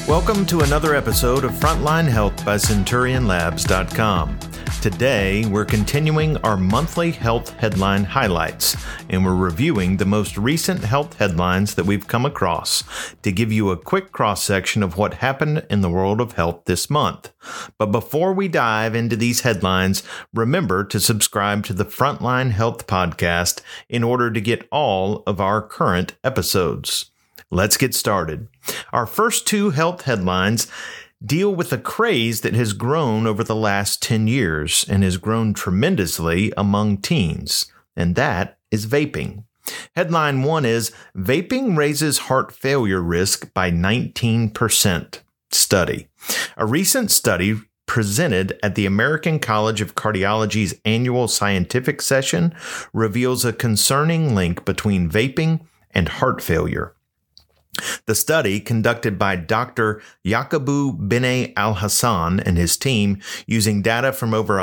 Welcome to another episode of Frontline Health by CenturionLabs.com. Today, we're continuing our monthly health headline highlights, and we're reviewing the most recent health headlines that we've come across to give you a quick cross-section of what happened in the world of health this month. But before we dive into these headlines, remember to subscribe to the Frontline Health Podcast in order to get all of our current episodes. Let's get started. Our first two health headlines deal with a craze that has grown over the last 10 years and has grown tremendously among teens, and that is vaping. Headline 1 is Vaping Raises Heart Failure Risk by 19% Study. A recent study presented at the American College of Cardiology's annual scientific session reveals a concerning link between vaping and heart failure. The study, conducted by Dr. Yaqubu Bene Al-Hassan and his team using data from over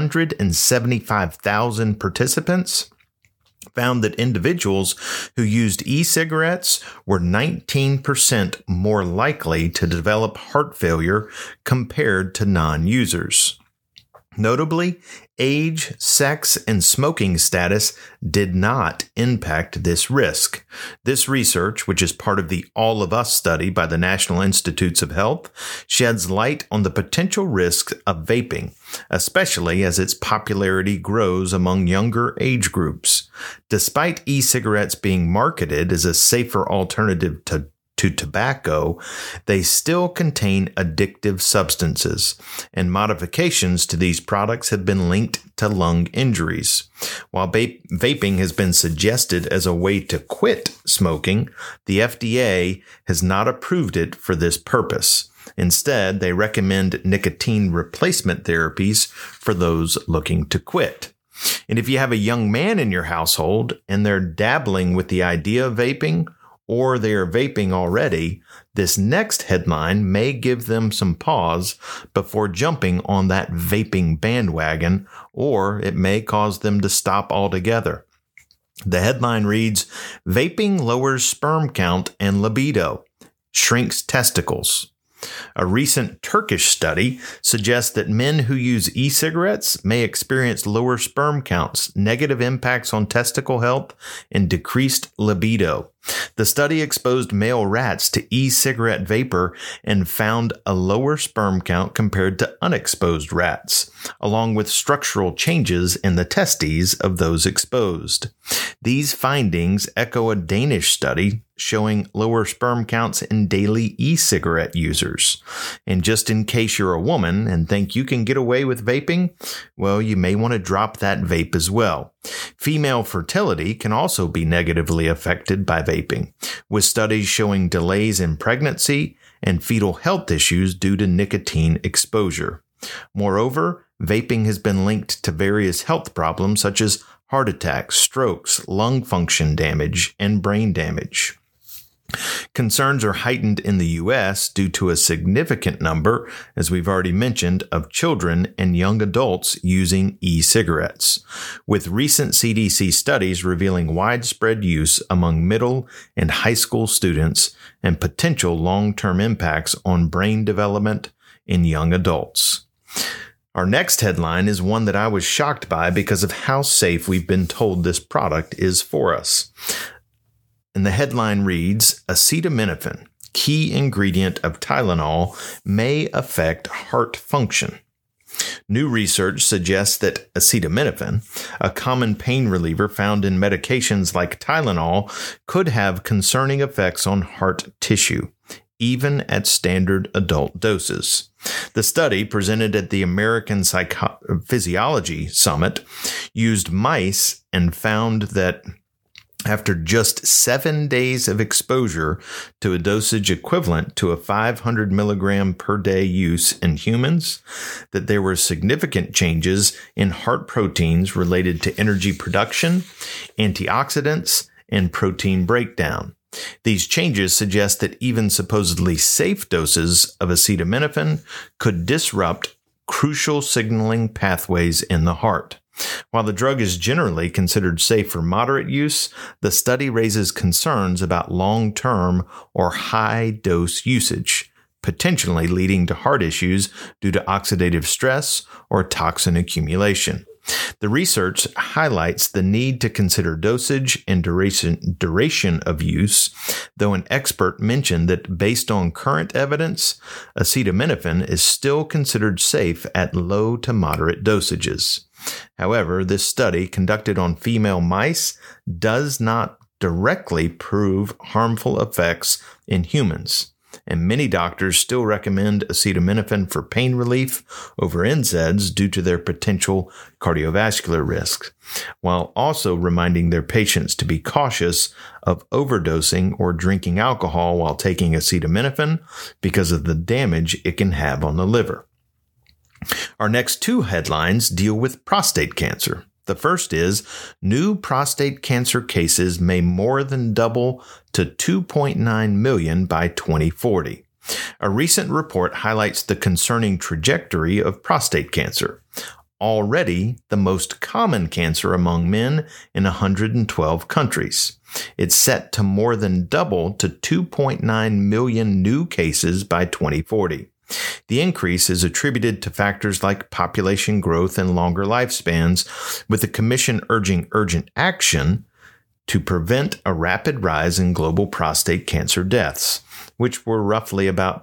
175,000 participants, found that individuals who used e-cigarettes were 19% more likely to develop heart failure compared to non-users. Notably, age, sex, and smoking status did not impact this risk. This research, which is part of the All of Us study by the National Institutes of Health, sheds light on the potential risks of vaping, especially as its popularity grows among younger age groups. Despite e-cigarettes being marketed as a safer alternative to tobacco, they still contain addictive substances, and modifications to these products have been linked to lung injuries. While vaping has been suggested as a way to quit smoking, the FDA has not approved it for this purpose. Instead, they recommend nicotine replacement therapies for those looking to quit. And if you have a young man in your household and they're dabbling with the idea of vaping, or they are vaping already, this next headline may give them some pause before jumping on that vaping bandwagon, or it may cause them to stop altogether. The headline reads, Vaping Lowers Sperm Count and Libido, Shrinks Testicles. A recent Turkish study suggests that men who use e-cigarettes may experience lower sperm counts, negative impacts on testicle health, and decreased libido. The study exposed male rats to e-cigarette vapor and found a lower sperm count compared to unexposed rats, along with structural changes in the testes of those exposed. These findings echo a Danish study showing lower sperm counts in daily e-cigarette users. And just in case you're a woman and think you can get away with vaping, well, you may want to drop that vape as well. Female fertility can also be negatively affected by vaping, with studies showing delays in pregnancy and fetal health issues due to nicotine exposure. Moreover, vaping has been linked to various health problems such as heart attacks, strokes, lung function damage, and brain damage. Concerns are heightened in the U.S. due to a significant number, as we've already mentioned, of children and young adults using e-cigarettes, with recent CDC studies revealing widespread use among middle and high school students and potential long-term impacts on brain development in young adults. Our next headline is one that I was shocked by because of how safe we've been told this product is for us. And the headline reads, Acetaminophen, key ingredient of Tylenol, may affect heart function. New research suggests that acetaminophen, a common pain reliever found in medications like Tylenol, could have concerning effects on heart tissue, even at standard adult doses. The study, presented at the American Physiology Summit, used mice and found that after just 7 days of exposure to a dosage equivalent to a 500 milligram per day use in humans, that there were significant changes in heart proteins related to energy production, antioxidants, and protein breakdown. These changes suggest that even supposedly safe doses of acetaminophen could disrupt crucial signaling pathways in the heart. While the drug is generally considered safe for moderate use, the study raises concerns about long-term or high-dose usage, potentially leading to heart issues due to oxidative stress or toxin accumulation. The research highlights the need to consider dosage and duration of use, though an expert mentioned that based on current evidence, acetaminophen is still considered safe at low to moderate dosages. However, this study conducted on female mice does not directly prove harmful effects in humans, and many doctors still recommend acetaminophen for pain relief over NSAIDs due to their potential cardiovascular risks, while also reminding their patients to be cautious of overdosing or drinking alcohol while taking acetaminophen because of the damage it can have on the liver. Our next two headlines deal with prostate cancer. The first is, new prostate cancer cases may more than double to 2.9 million by 2040. A recent report highlights the concerning trajectory of prostate cancer, already the most common cancer among men in 112 countries. It's set to more than double to 2.9 million new cases by 2040. The increase is attributed to factors like population growth and longer lifespans, with the Commission urging urgent action to prevent a rapid rise in global prostate cancer deaths, which were roughly about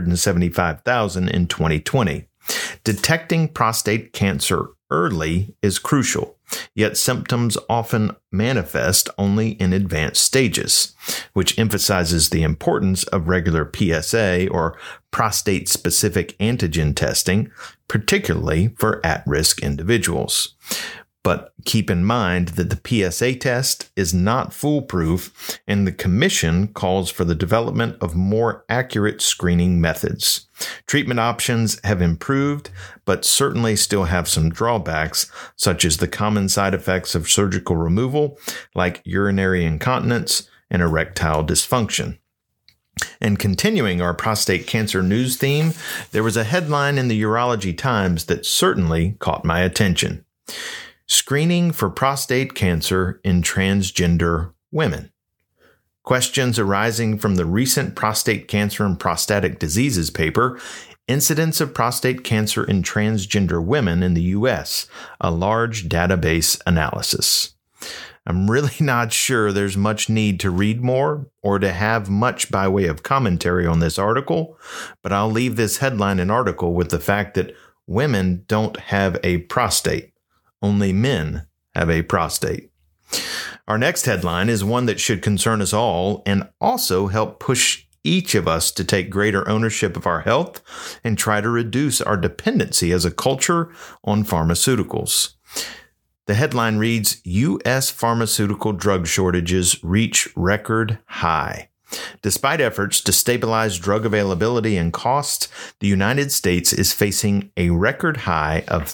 375,000 in 2020. Detecting prostate cancer early is crucial, yet symptoms often manifest only in advanced stages, which emphasizes the importance of regular PSA or prostate-specific antigen testing, particularly for at-risk individuals. But keep in mind that the PSA test is not foolproof, and the Commission calls for the development of more accurate screening methods. Treatment options have improved, but certainly still have some drawbacks, such as the common side effects of surgical removal, like urinary incontinence and erectile dysfunction. And continuing our prostate cancer news theme, there was a headline in the Urology Times that certainly caught my attention. Screening for prostate cancer in transgender women. Questions arising from the recent Prostate Cancer and Prostatic Diseases paper, Incidence of Prostate Cancer in Transgender Women in the U.S., a large database analysis. I'm really not sure there's much need to read more or to have much by way of commentary on this article, but I'll leave this headline and article with the fact that women don't have a prostate. Only men have a prostate. Our next headline is one that should concern us all and also help push each of us to take greater ownership of our health and try to reduce our dependency as a culture on pharmaceuticals. The headline reads, U.S. pharmaceutical drug shortages reach record high. Despite efforts to stabilize drug availability and costs, the United States is facing a record high of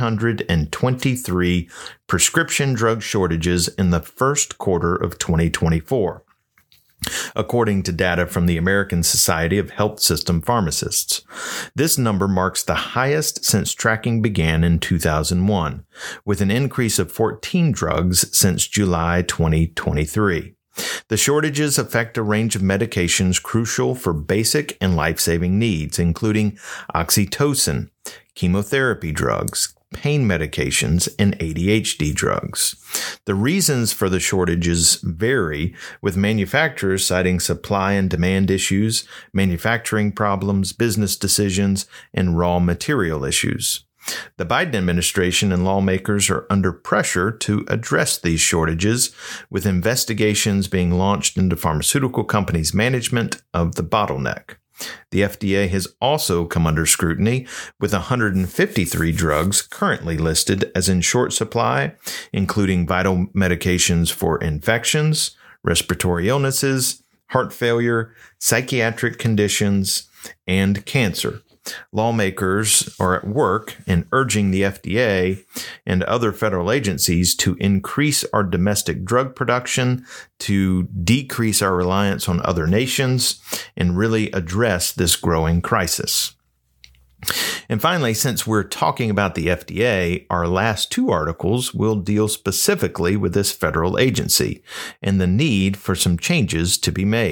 323 prescription drug shortages in the first quarter of 2024, according to data from the American Society of Health System Pharmacists. This number marks the highest since tracking began in 2001, with an increase of 14 drugs since July 2023. The shortages affect a range of medications crucial for basic and life-saving needs, including oxytocin, chemotherapy drugs, pain medications, and ADHD drugs. The reasons for the shortages vary, with manufacturers citing supply and demand issues, manufacturing problems, business decisions, and raw material issues. The Biden administration and lawmakers are under pressure to address these shortages, with investigations being launched into pharmaceutical companies' management of the bottleneck. The FDA has also come under scrutiny, with 153 drugs currently listed as in short supply, including vital medications for infections, respiratory illnesses, heart failure, psychiatric conditions, and cancer. Lawmakers are at work in urging the FDA and other federal agencies to increase our domestic drug production, to decrease our reliance on other nations, and really address this growing crisis. And finally, since we're talking about the FDA, our last two articles will deal specifically with this federal agency and the need for some changes to be made.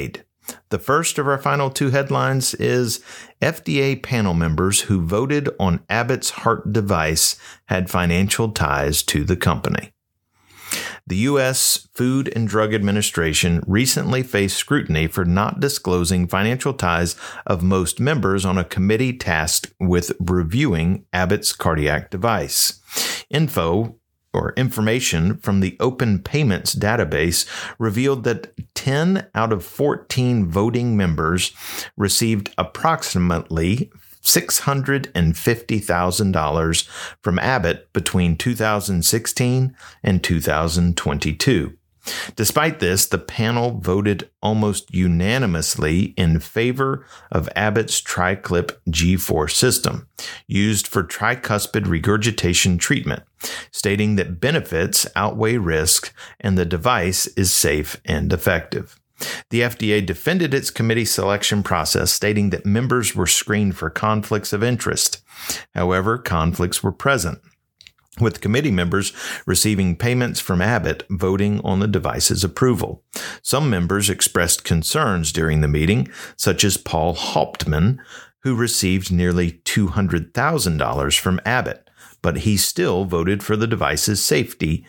The first of our final two headlines is FDA panel members who voted on Abbott's heart device had financial ties to the company. The U.S. Food and Drug Administration recently faced scrutiny for not disclosing financial ties of most members on a committee tasked with reviewing Abbott's cardiac device. Information from the Open Payments database revealed that 10 out of 14 voting members received approximately $650,000 from Abbott between 2016 and 2022. Despite this, the panel voted almost unanimously in favor of Abbott's TriClip G4 system, used for tricuspid regurgitation treatment, stating that benefits outweigh risks and the device is safe and effective. The FDA defended its committee selection process, stating that members were screened for conflicts of interest. However, conflicts were present, with committee members receiving payments from Abbott voting on the device's approval. Some members expressed concerns during the meeting, such as Paul Hauptman, who received nearly $200,000 from Abbott, but he still voted for the device's safety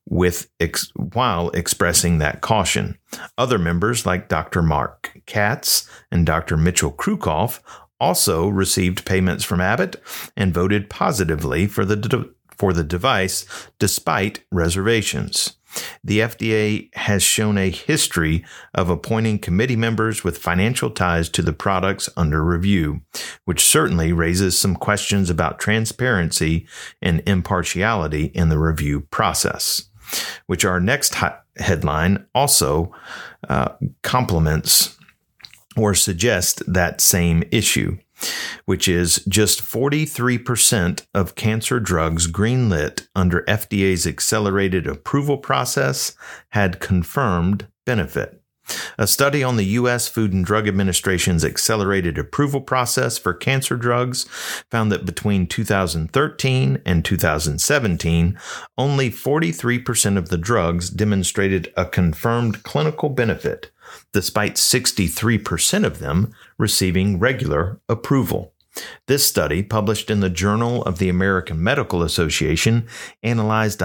while expressing that caution. Other members, like Dr. Mark Katz and Dr. Mitchell Krukoff, also received payments from Abbott and voted positively for the device despite reservations. The FDA has shown a history of appointing committee members with financial ties to the products under review, which certainly raises some questions about transparency and impartiality in the review process, which our next headline also complements or suggests that same issue, which is just 43% of cancer drugs greenlit under FDA's accelerated approval process had confirmed benefit. A study on the U.S. Food and Drug Administration's accelerated approval process for cancer drugs found that between 2013 and 2017, only 43% of the drugs demonstrated a confirmed clinical benefit, despite 63% of them receiving regular approval. This study, published in the Journal of the American Medical Association, analyzed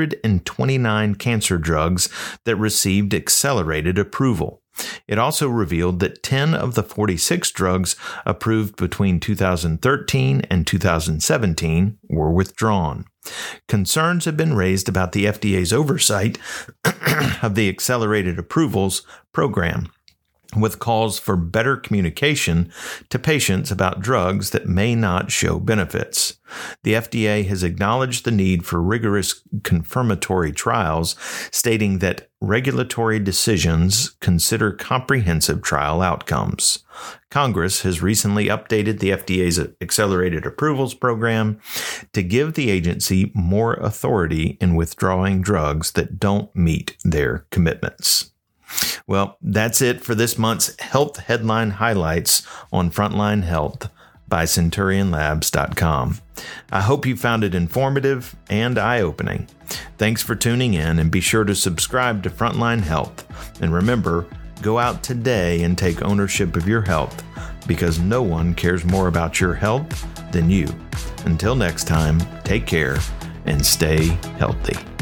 129 cancer drugs that received accelerated approval. It also revealed that 10 of the 46 drugs approved between 2013 and 2017 were withdrawn. Concerns have been raised about the FDA's oversight of the accelerated approvals program, with calls for better communication to patients about drugs that may not show benefits. The FDA has acknowledged the need for rigorous confirmatory trials, stating that regulatory decisions consider comprehensive trial outcomes. Congress has recently updated the FDA's accelerated approvals program to give the agency more authority in withdrawing drugs that don't meet their commitments. Well, that's it for this month's Health Headline Highlights on Frontline Health by CenturionLabs.com. I hope you found it informative and eye-opening. Thanks for tuning in, and be sure to subscribe to Frontline Health. And remember, go out today and take ownership of your health, because no one cares more about your health than you. Until next time, take care and stay healthy.